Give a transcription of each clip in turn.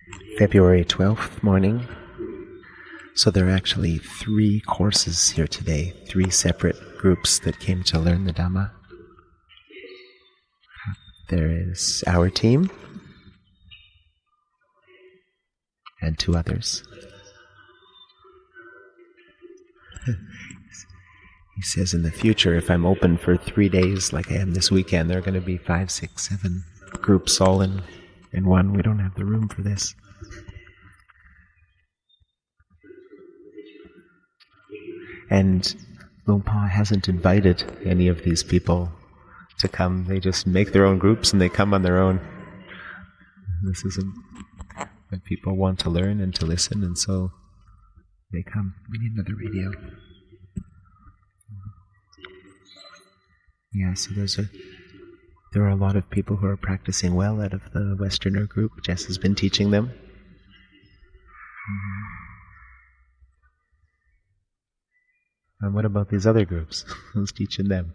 February 12th morning. So there are actually 3 courses here today, 3 separate groups that came to learn the Dhamma. There is our team and 2 others. He says in the future, if I'm open for 3 days like I am this weekend, there are going to be 5, 6, 7 groups all in one. We don't have the room for this. And Luang Por hasn't invited any of these people to come. They just make their own groups and they come on their own. This isn't what people want to learn and to listen, and so they come. We need another radio. Yeah, so there are a lot of people who are practicing well out of the Westerner group. Jess has been teaching them. And what about these other groups? Who's teaching them?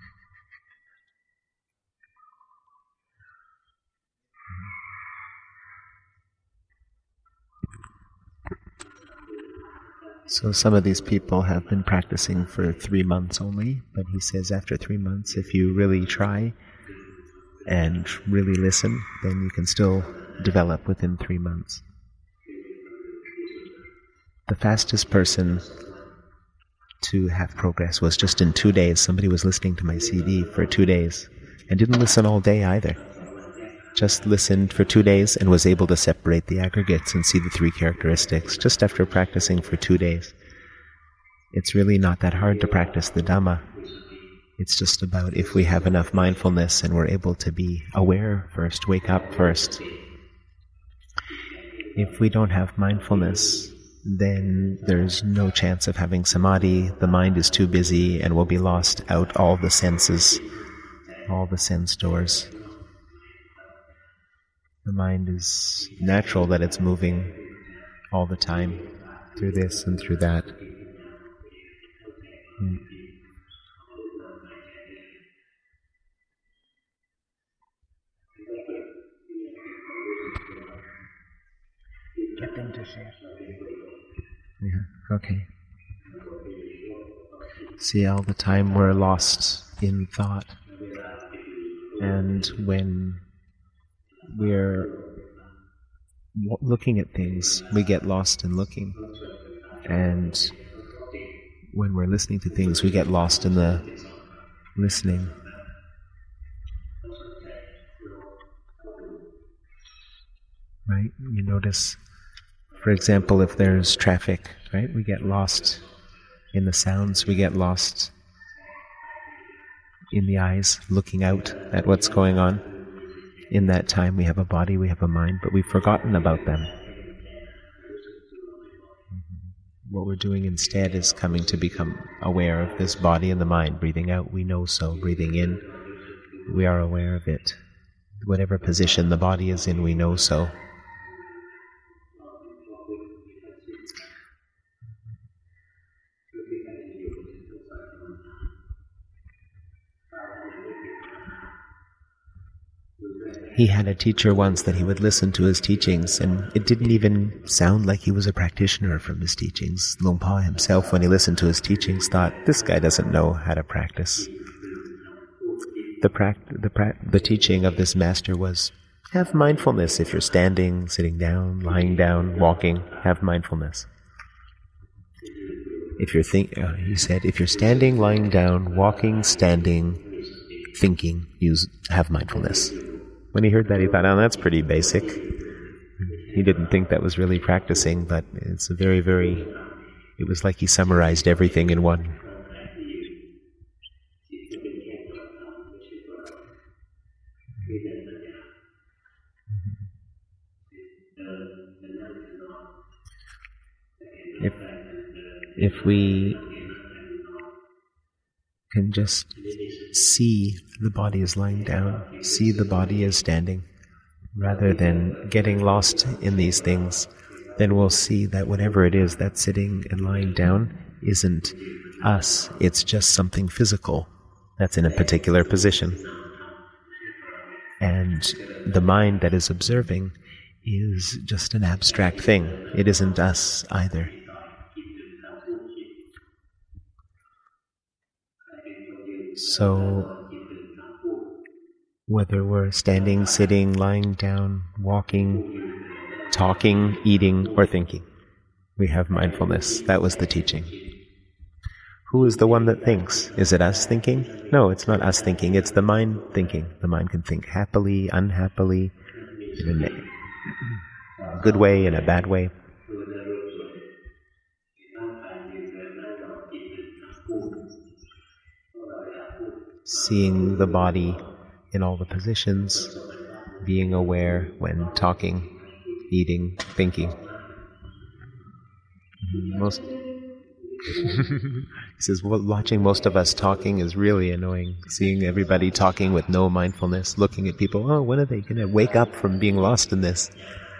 So some of these people have been practicing for 3 months only, but he says after 3 months, if you really try and really listen, then you can still develop within 3 months. The fastest person to have progress was just in 2 days. Somebody was listening to my CD for 2 days and didn't listen all day either. Just listened for 2 days and was able to separate the aggregates and see the 3 characteristics just after practicing for 2 days. It's really not that hard to practice the Dhamma. It's just about if we have enough mindfulness and we're able to be aware first, wake up first. If we don't have mindfulness, then there's no chance of having samadhi. The mind is too busy and will be lost out all the senses, all the sense doors. The mind is natural that it's moving all the time through this and through that. Get them to share. Yeah, okay. See, all the time we're lost in thought. And when we're looking at things, we get lost in looking. And when we're listening to things, we get lost in the listening. Right? You notice, for example, if there's traffic, right? We get lost in the sounds, we get lost in the eyes, looking out at what's going on. In that time we have a body, we have a mind, but we've forgotten about them. What we're doing instead is coming to become aware of this body and the mind. Breathing out, we know so. Breathing in, we are aware of it. Whatever position the body is in, we know so. He had a teacher once that he would listen to his teachings, and it didn't even sound like he was a practitioner from his teachings. Luang Por himself, when he listened to his teachings, thought, this guy doesn't know how to practice. The teaching of this master was, have mindfulness. If you're standing, sitting down, lying down, walking, have mindfulness. If you're he said, if you're standing, lying down, walking, standing, thinking, have mindfulness. When he heard that, he thought, oh, that's pretty basic. He didn't think that was really practicing, but it's it was like he summarized everything in one. If we can just see the body as lying down, see the body as standing, rather than getting lost in these things, then we'll see that whatever it is that's sitting and lying down isn't us, it's just something physical that's in a particular position. And the mind that is observing is just an abstract thing. It isn't us either. So, whether we're standing, sitting, lying down, walking, talking, eating, or thinking, we have mindfulness. That was the teaching. Who is the one that thinks? Is it us thinking? No, it's not us thinking. It's the mind thinking. The mind can think happily, unhappily, in a good way, in a bad way. Seeing the body in all the positions, being aware when talking, eating, thinking. He says, well, watching most of us talking is really annoying. Seeing everybody talking with no mindfulness, looking at people, oh, when are they going to wake up from being lost in this?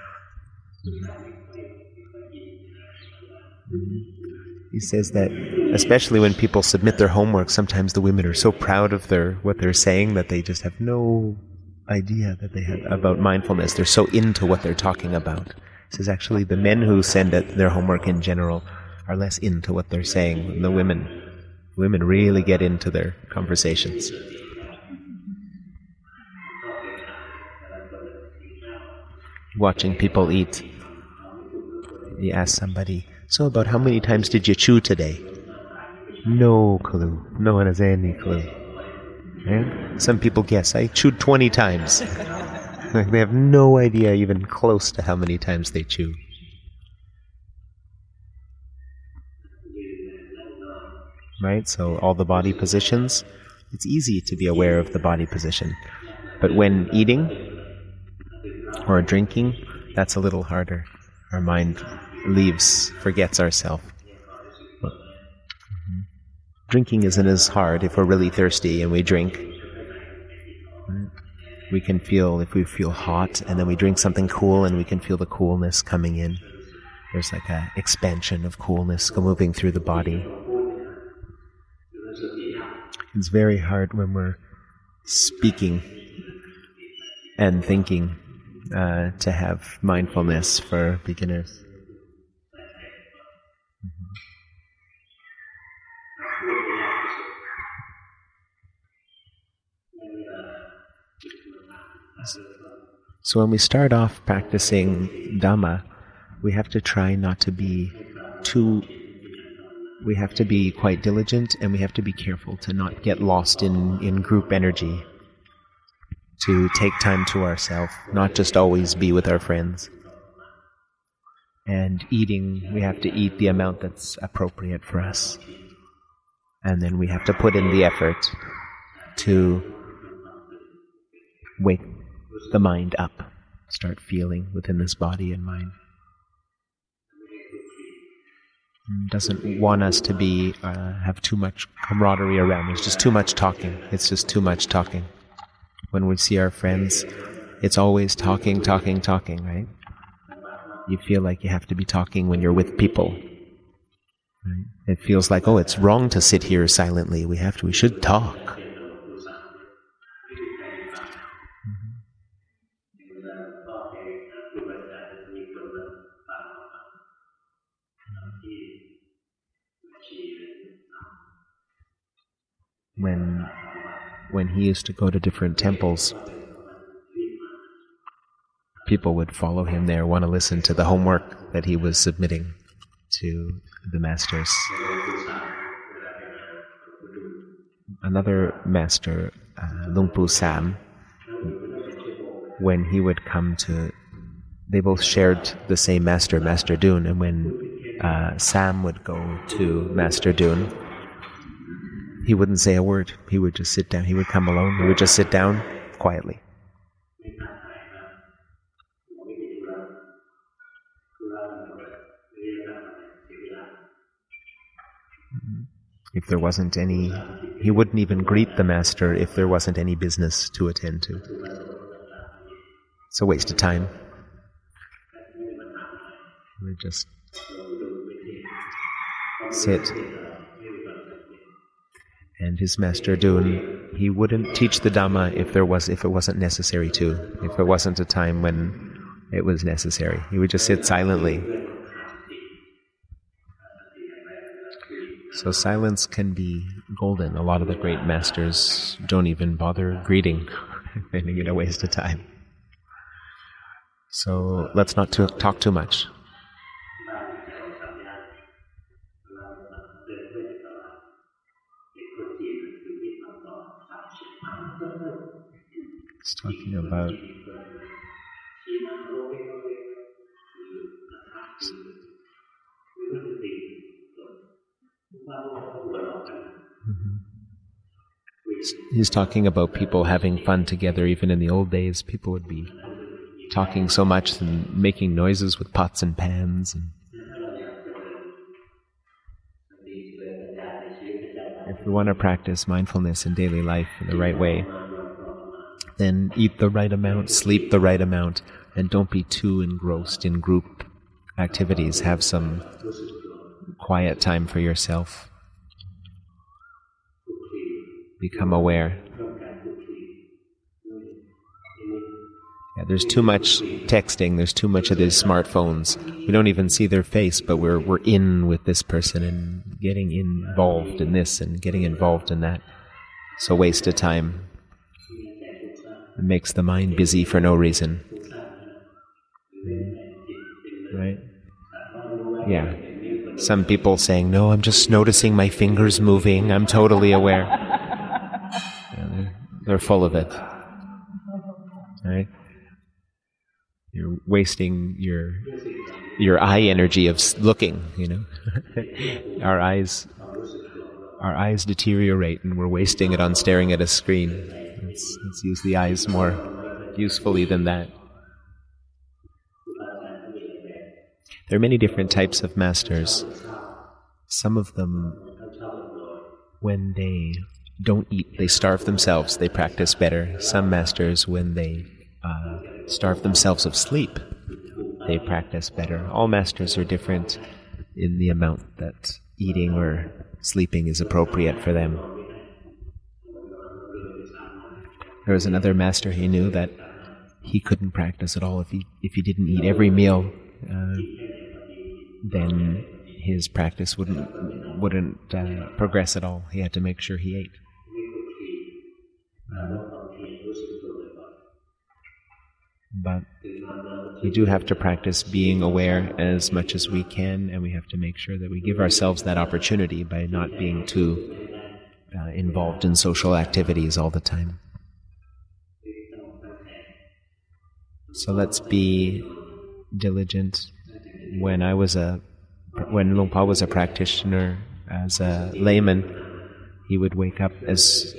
He says that especially when people submit their homework, sometimes the women are so proud of what they're saying that they just have no idea that they have about mindfulness. They're so into what they're talking about. He says actually the men who send their homework in general are less into what they're saying than the women. Women really get into their conversations. Watching people eat. You ask somebody, so about how many times did you chew today? No clue. No one has any clue. Right? Some people guess, I chewed 20 times. Like they have no idea even close to how many times they chew. Right? So all the body positions, it's easy to be aware of the body position. But when eating or drinking, that's a little harder. Our mind forgets ourselves. Drinking isn't as hard if we're really thirsty and we drink. We can feel, if we feel hot and then we drink something cool and we can feel the coolness coming in. There's like an expansion of coolness moving through the body. It's very hard when we're speaking and thinking to have mindfulness for beginners. So when we start off practicing Dhamma, we have to try not to be we have to be quite diligent, and we have to be careful to not get lost in group energy, to take time to ourselves, not just always be with our friends. And eating, we have to eat the amount that's appropriate for us. And then we have to put in the effort to wake the mind up, start feeling within this body and mind. Doesn't want us to be have too much camaraderie around. There's just too much talking. It's just too much talking. When we see our friends, it's always talking, right? You feel like you have to be talking when you're with people. Right? It feels like, it's wrong to sit here silently. We should talk. When he used to go to different temples, people would follow him there, want to listen to the homework that he was submitting to the masters. Another master, Luang Pu Sam, when he would come they both shared the same master, Master Dun, and when Sam would go to Master Dun, he wouldn't say a word. He would just sit down. He would come alone. He would just sit down quietly. If there wasn't any, he wouldn't even greet the master if there wasn't any business to attend to. It's a waste of time. He would just sit. And his Master Dun, he wouldn't teach the Dhamma if it wasn't necessary to. If it wasn't a time when it was necessary. He would just sit silently. So silence can be golden. A lot of the great masters don't even bother greeting, finding it a waste of time. So let's not talk too much. It's talking about He's talking about people having fun together. Even in the old days, people would be talking so much and making noises with pots and pans. And if we want to practice mindfulness in daily life in the right way, then eat the right amount, sleep the right amount, and don't be too engrossed in group activities. Have some quiet time for yourself. Become aware. Yeah, there's too much texting, there's too much of these smartphones. We don't even see their face, but we're in with this person and getting involved in this and getting involved in that. It's a waste of time. It makes the mind busy for no reason. Right? Yeah. Some people saying, no, I'm just noticing my fingers moving, I'm totally aware. Yeah, they're full of it. Right? You're wasting your eye energy of looking, Our eyes deteriorate and we're wasting it on staring at a screen. Let's use the eyes more usefully than that. There are many different types of masters. Some of them, when they don't eat, they starve themselves, they practice better. Some masters, when they starve themselves of sleep, they practice better. All masters are different in the amount that eating or sleeping is appropriate for them. There was another master he knew that he couldn't practice at all if he didn't eat every meal. Then his practice wouldn't progress at all. He had to make sure he ate. But we do have to practice being aware as much as we can, and we have to make sure that we give ourselves that opportunity by not being too involved in social activities all the time. So let's be diligent. When Luang Por was a practitioner, as a layman, he would wake up as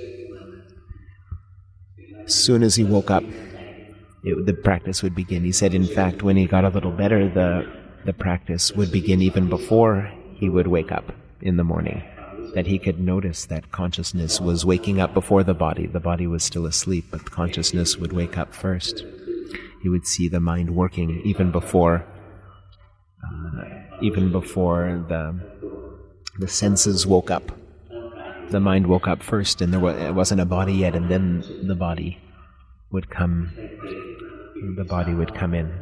soon as he woke up. The practice would begin. He said, in fact, when he got a little better, the practice would begin even before he would wake up in the morning. That he could notice that consciousness was waking up before the body. The body was still asleep, but the consciousness would wake up first. He would see the mind working even before the senses woke up. The mind woke up first, and it wasn't a body yet, and then the body would come. The body would come in.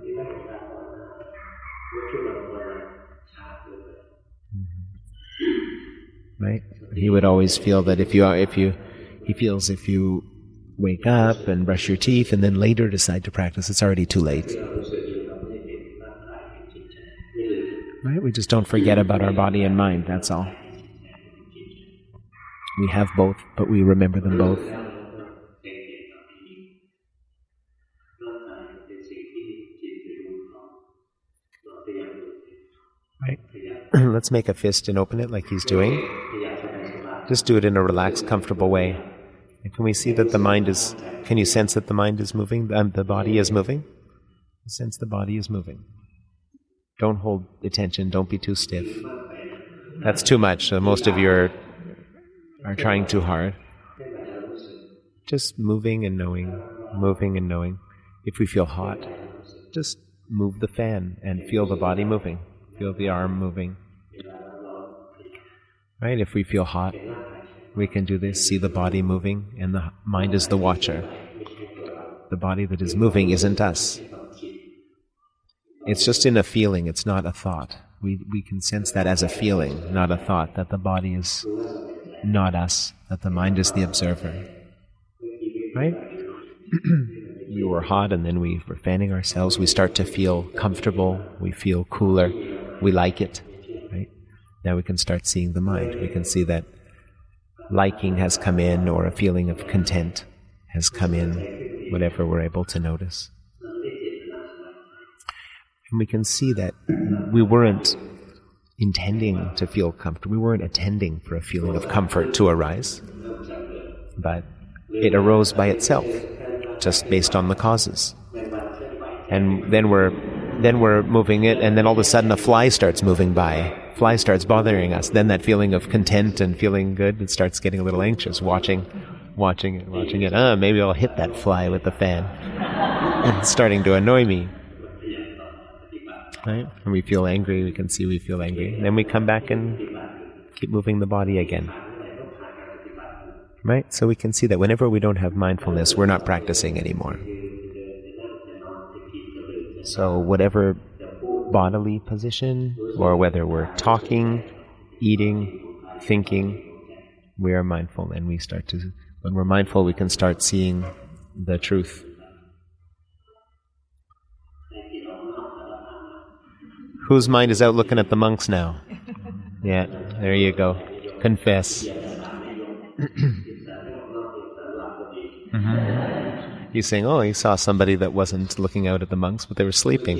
Right? He would always feel that if you wake up and brush your teeth and then later decide to practice, it's already too late. Right? We just don't forget about our body and mind, that's all. We have both, but we remember them both. Right? Let's make a fist and open it like he's doing. Just do it in a relaxed, comfortable way. And can we see that the mind is... Can you sense that the mind is moving? The body is moving? Sense the body is moving. Don't hold attention. Don't be too stiff. That's too much. Most of you are trying too hard. Just moving and knowing. Moving and knowing. If we feel hot, just move the fan and feel the body moving. Feel the arm moving. Right? If we feel hot, we can do this. See the body moving, and the mind is the watcher. The body that is moving isn't us. It's just in a feeling, it's not a thought. We can sense that as a feeling, not a thought, that the body is not us, that the mind is the observer. Right? We were hot and then we were fanning ourselves. We start to feel comfortable. We feel cooler. We like it. Right? Now we can start seeing the mind. We can see that liking has come in, or a feeling of content has come in, whatever we're able to notice. And we can see that we weren't intending to feel comfortable. We weren't attending for a feeling of comfort to arise. But it arose by itself, just based on the causes. And then we're moving it, and then all of a sudden a fly starts moving by. Fly starts bothering us. Then that feeling of content and feeling good, it starts getting a little anxious, watching it. Maybe I'll hit that fly with the fan. And it's starting to annoy me. Right? When we feel angry, we can see we feel angry. And then we come back and keep moving the body again. Right? So we can see that whenever we don't have mindfulness, we're not practicing anymore. So whatever bodily position, or whether we're talking, eating, thinking, we are mindful, and when we're mindful, we can start seeing the truth. Whose mind is out looking at the monks now? Yeah, there you go. Confess. He's saying, he saw somebody that wasn't looking out at the monks, but they were sleeping.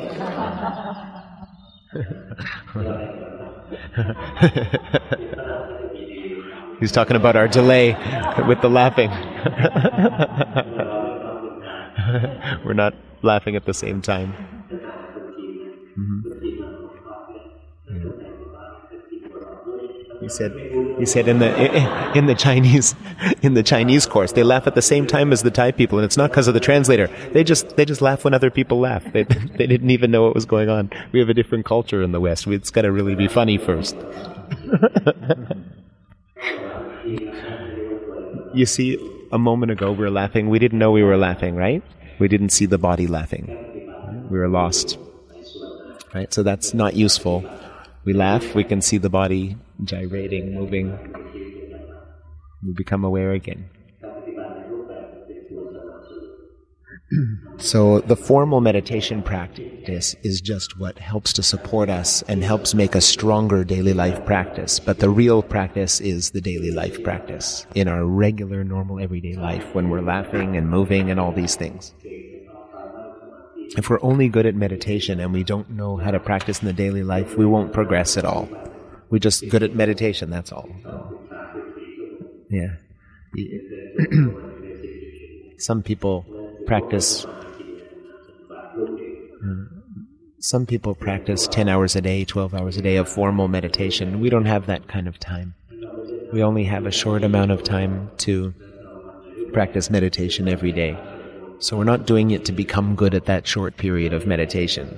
He's talking about our delay with the laughing. We're not laughing at the same time. He said in the Chinese course, they laugh at the same time as the Thai people, and it's not because of the translator. They just laugh when other people laugh. They didn't even know what was going on. We have a different culture in the West. It's got to really be funny first. You see, a moment ago we were laughing. We didn't know we were laughing, right? We didn't see the body laughing. We were lost. Right? So that's not useful. We laugh, we can see the body gyrating, moving. We become aware again. So the formal meditation practice is just what helps to support us and helps make a stronger daily life practice. But the real practice is the daily life practice in our regular, normal, everyday life, when we're laughing and moving and all these things. If we're only good at meditation and we don't know how to practice in the daily life, we won't progress at all. We're just good at meditation, that's all. Yeah. Some people practice 10 hours a day, 12 hours a day of formal meditation. We don't have that kind of time. We only have a short amount of time to practice meditation every day. So we're not doing it to become good at that short period of meditation.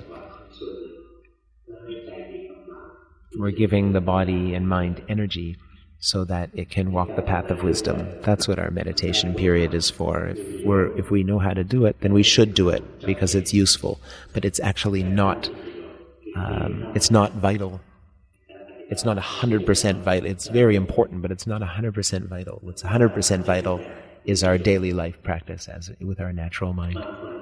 We're giving the body and mind energy so that it can walk the path of wisdom. That's what our meditation period is for. If we know how to do it, then we should do it because it's useful. But it's actually not. It's not vital. It's not 100% vital. It's very important, but it's not 100% vital. What's 100% vital is our daily life practice with our natural mind.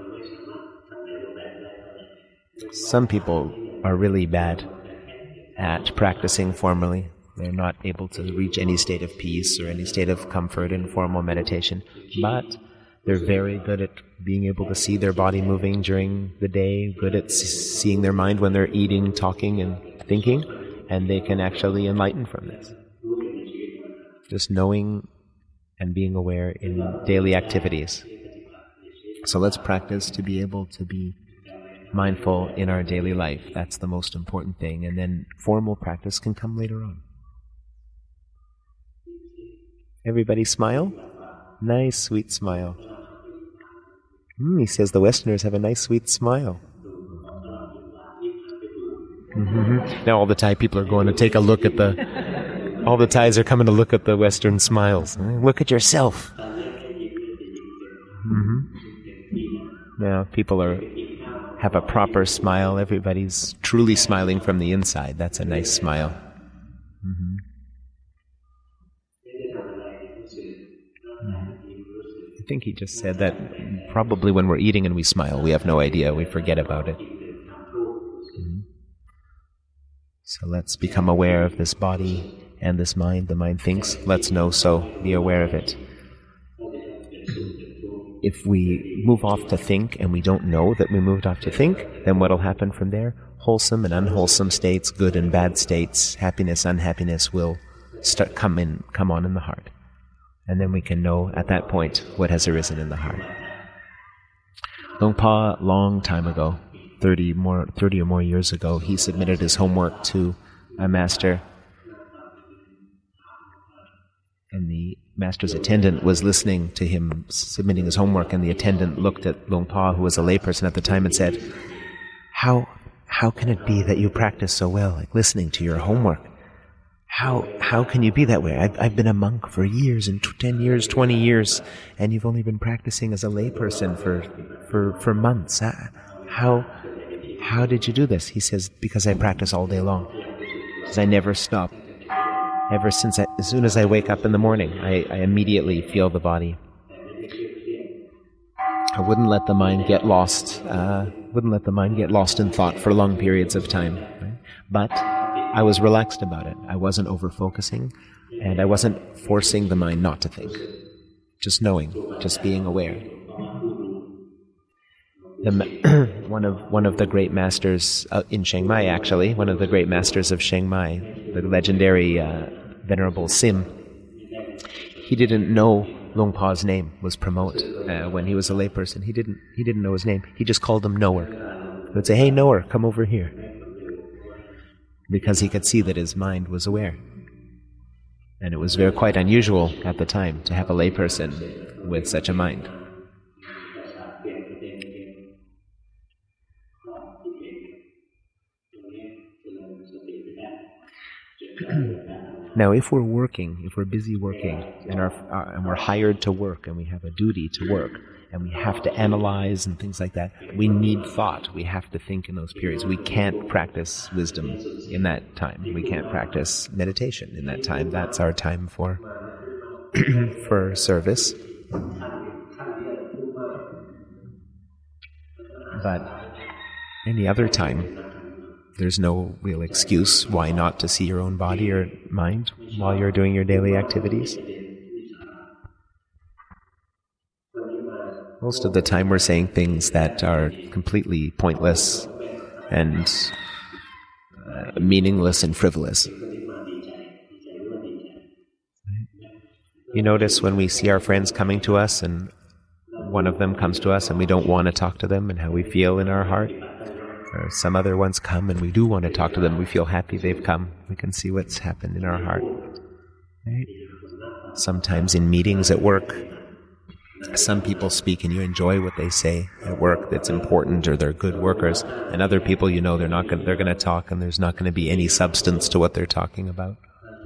Some people are really bad at practicing formally. They're not able to reach any state of peace or any state of comfort in formal meditation, but they're very good at being able to see their body moving during the day, good at seeing their mind when they're eating, talking, and thinking, and they can actually enlighten from this. Just knowing and being aware in daily activities. So let's practice to be able to be mindful in our daily life. That's the most important thing. And then formal practice can come later on. Everybody smile? Nice, sweet smile. He says the Westerners have a nice, sweet smile. Now all the Thai people are going to take a look at all the Thais are coming to look at the Western smiles. Look at yourself. Now people have a proper smile. Everybody's truly smiling from the inside. That's a nice smile. Mm-hmm. I think he just said that probably when we're eating and we smile, we have no idea. We forget about it. Mm-hmm. So let's become aware of this body and this mind. The mind thinks, let's know, so be aware of it. If we move off to think and we don't know that we moved off to think, then what will happen from there? Wholesome and unwholesome states, good and bad states, happiness, unhappiness will come on in the heart. And then we can know at that point what has arisen in the heart. Luang Por, long time ago, 30 or more years ago, he submitted his homework to a master. And the master's attendant was listening to him submitting his homework, and the attendant looked at Luang Por, who was a layperson at the time, and said, How can it be that you practice so well, like listening to your homework? How can you be that way? I've been a monk for years, and 10 years, 20 years, and you've only been practicing as a layperson for months. How did you do this? He says, because I practice all day long. Because I never stop. Ever since, as soon as I wake up in the morning, I immediately feel the body. I wouldn't let the mind get lost. In thought for long periods of time. Right? But I was relaxed about it. I wasn't over-focusing, and I wasn't forcing the mind not to think. Just knowing, just being aware. One of the great masters in Chiang Mai, actually, one of the great masters of Chiang Mai, the legendary Venerable Sim, he didn't know Luang Por's name was Pramod when he was a layperson. He didn't know his name. He just called him Knower. He would say, "Hey, Knower, come over here," because he could see that his mind was aware. And it was quite unusual at the time to have a layperson with such a mind. Now, if we're busy working, and we're hired to work, and we have a duty to work, and we have to analyze and things like that, we need thought. We have to think in those periods. We can't practice wisdom in that time. We can't practice meditation in that time. That's our time for for service. But any other time, there's no real excuse why not to see your own body or mind while you're doing your daily activities. Most of the time we're saying things that are completely pointless and meaningless and frivolous. You notice when we see our friends coming to us and one of them comes to us and we don't want to talk to them, and how we feel in our heart. Or some other ones come and we do want to talk to them. We feel happy they've come. We can see what's happened in our heart. Right? Sometimes in meetings at work, some people speak and you enjoy what they say at work that's important, or they're good workers. And other people, they're going to talk and there's not going to be any substance to what they're talking about.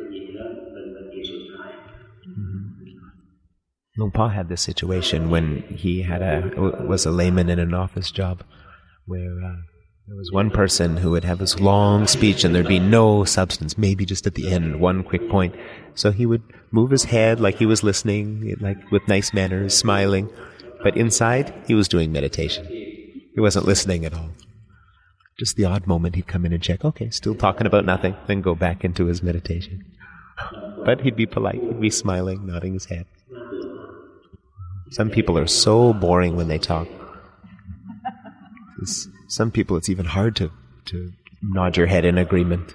Luang Por had this situation when he was a layman in an office job, where there was one person who would have this long speech and there'd be no substance, maybe just at the end, one quick point. So he would move his head like he was listening, like with nice manners, smiling. But inside, he was doing meditation. He wasn't listening at all. Just the odd moment he'd come in and check, okay, still talking about nothing, then go back into his meditation. But he'd be polite, he'd be smiling, nodding his head. Some people are so boring when they talk. Some people, it's even hard to nod your head in agreement.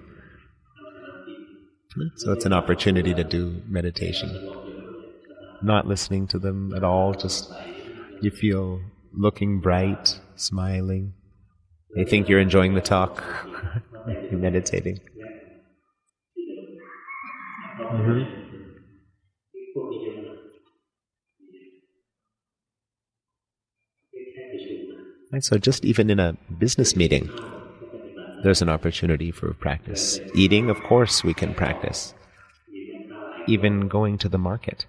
So it's an opportunity to do meditation. Not listening to them at all, just you feel looking bright, smiling. They think you're enjoying the talk. You're meditating. Mm-hmm. Right, so just even in a business meeting, there's an opportunity for practice. Eating, of course, we can practice. Even going to the market.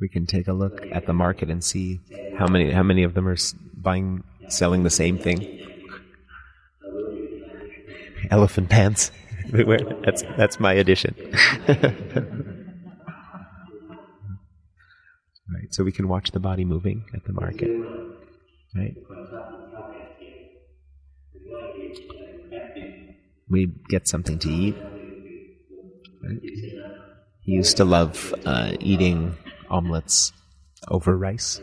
We can take a look at the market and see how many of them are selling the same thing. Elephant pants. That's my addition. Right, so we can watch the body moving at the market. Right. We get something to eat. Right? He used to love eating omelets over rice.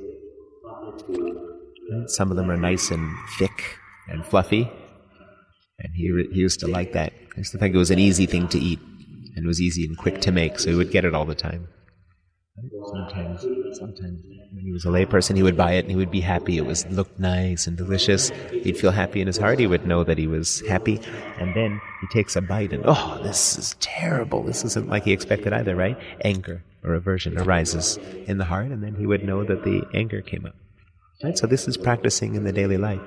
Right? Some of them are nice and thick and fluffy, and he used to like that. I used to think it was an easy thing to eat, and it was easy and quick to make, so he would get it all the time. Sometimes when he was a layperson, he would buy it and he would be happy. It looked nice and delicious. He'd feel happy in his heart. He would know that he was happy. And then he takes a bite and, oh, this is terrible. This isn't like he expected either, right? Anger or aversion arises in the heart, and then he would know that the anger came up. Right? So this is practicing in the daily life.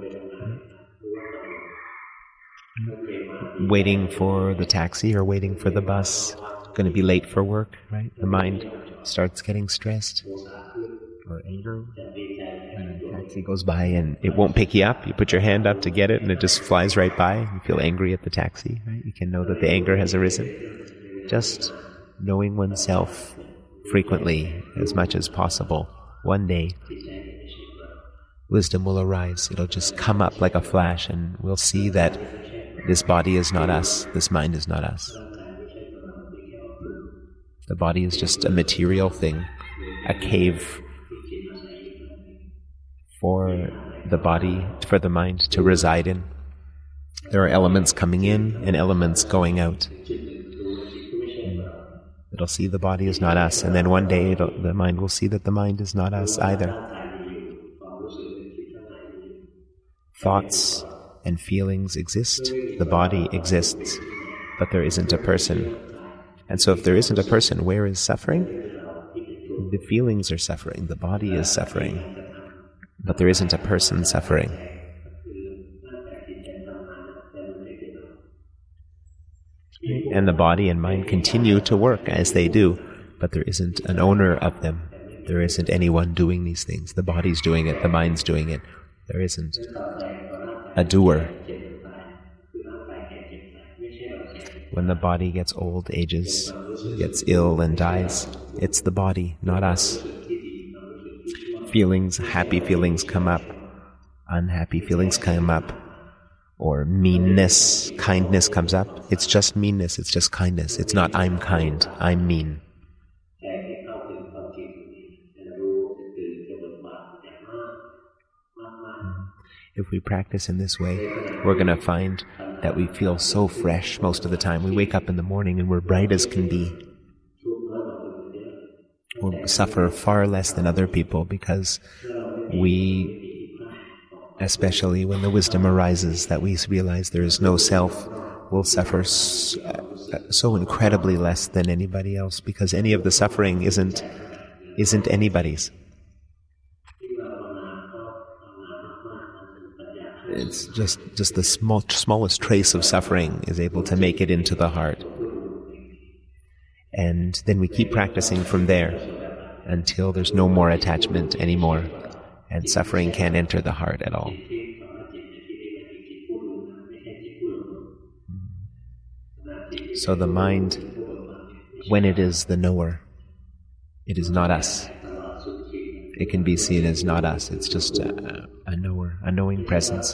Waiting for the taxi or waiting for the bus, going to be late for work, right? The mind starts getting stressed or anger when a taxi goes by and it won't pick you up. You put your hand up to get it and it just flies right by. You feel angry at the taxi, right? You can know that the anger has arisen. Just knowing oneself frequently as much as possible. One day, wisdom will arise. It'll just come up like a flash, and we'll see that this body is not us, this mind is not us. The body is just a material thing, a cave for the body, for the mind to reside in. There are elements coming in and elements going out. It'll see the body is not us, and then one day the mind will see that the mind is not us either. Thoughts and feelings exist, the body exists, but there isn't a person. And so if there isn't a person, where is suffering? The feelings are suffering, the body is suffering, but there isn't a person suffering. And the body and mind continue to work as they do, but there isn't an owner of them. There isn't anyone doing these things. The body's doing it, the mind's doing it. There isn't a doer. When the body gets old, ages, gets ill and dies, it's the body, not us. Feelings, happy feelings come up, unhappy feelings come up, or meanness, kindness comes up. It's just meanness, it's just kindness. It's not I'm kind, I'm mean. If we practice in this way, we're going to find that we feel so fresh most of the time. We wake up in the morning and we're bright as can be. We'll suffer far less than other people because we, especially when the wisdom arises that we realize there is no self, will suffer so incredibly less than anybody else, because any of the suffering isn't anybody's. It's just the smallest trace of suffering is able to make it into the heart. And then we keep practicing from there until there's no more attachment anymore, and suffering can't enter the heart at all. So the mind, when it is the knower, it is not us. It can be seen as not us. It's just a knower, a knowing presence.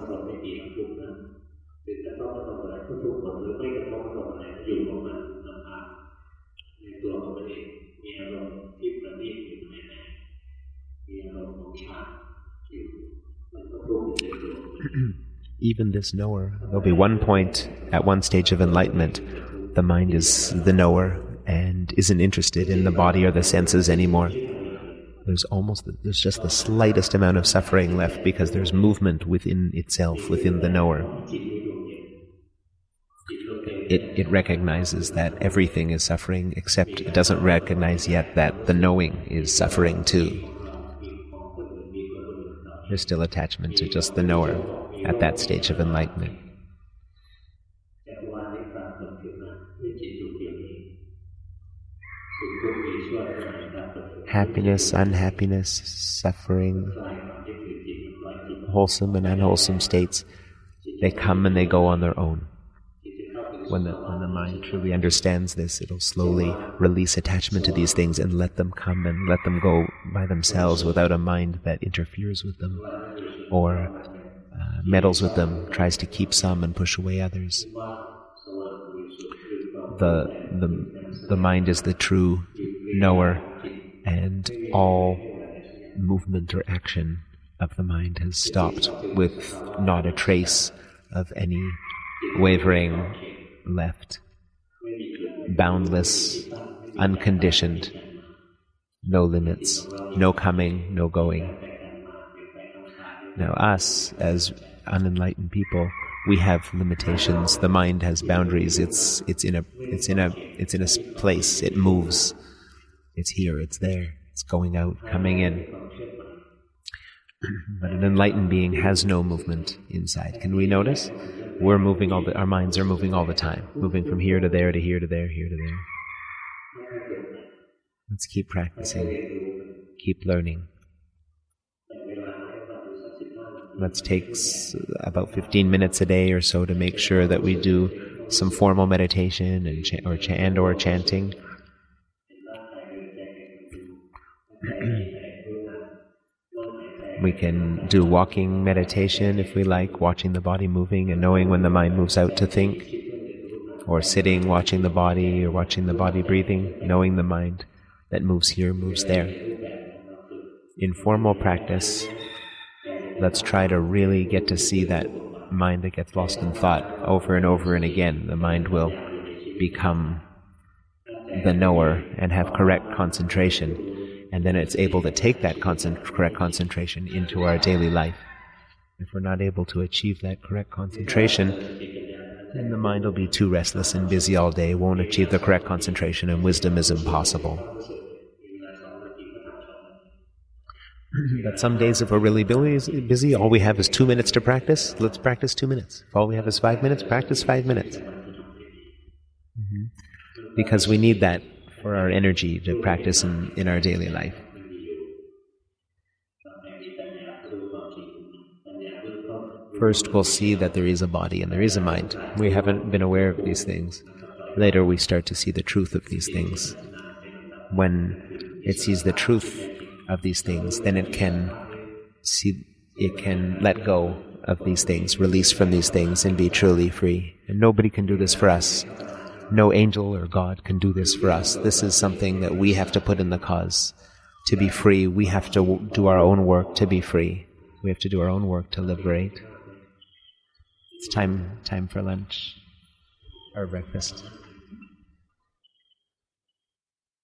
Even this knower, there'll be one point at one stage of enlightenment, the mind is the knower and isn't interested in the body or the senses anymore. There's just the slightest amount of suffering left because there's movement within itself, within the knower. It recognizes that everything is suffering, except it doesn't recognize yet that the knowing is suffering too. There's still attachment to just the knower at that stage of enlightenment. Happiness, unhappiness, suffering, wholesome and unwholesome states, they come and they go on their own. When the mind truly understands this, it'll slowly release attachment to these things and let them come and let them go by themselves without a mind that interferes with them or meddles with them, tries to keep some and push away others. The mind is the true knower, and all movement or action of the mind has stopped with not a trace of any wavering left. Boundless, unconditioned, no limits, no coming, no going. Now us, as unenlightened people, we have limitations. The mind has boundaries. It's in a place. It moves. It's here. It's there. It's going out, coming in. But an enlightened being has no movement inside. Can we notice? We're moving our minds are moving all the time, moving from here to there to here to there, here to there. Let's keep practicing, keep learning. Let's take about 15 minutes a day or so to make sure that we do some formal meditation or chanting. We can do walking meditation if we like, watching the body moving and knowing when the mind moves out to think, or sitting, watching the body or watching the body breathing, knowing the mind that moves here, moves there. In formal practice, let's try to really get to see that mind that gets lost in thought over and over and again. The mind will become the knower and have correct concentration. And then it's able to take that correct concentration into our daily life. If we're not able to achieve that correct concentration, then the mind will be too restless and busy all day, won't achieve the correct concentration, and wisdom is impossible. But some days if we're really busy, all we have is 2 minutes to practice. Let's practice 2 minutes. If all we have is 5 minutes, practice 5 minutes. Because we need that for our energy to practice in our daily life. First, we'll see that there is a body and there is a mind. We haven't been aware of these things. Later, we start to see the truth of these things. When it sees the truth of these things, then it can let go of these things, release from these things, and be truly free. And nobody can do this for us. No angel or God can do this for us. This is something that we have to put in the cause. To be free, we have to do our own work to be free. We have to do our own work to liberate. It's time for lunch or breakfast.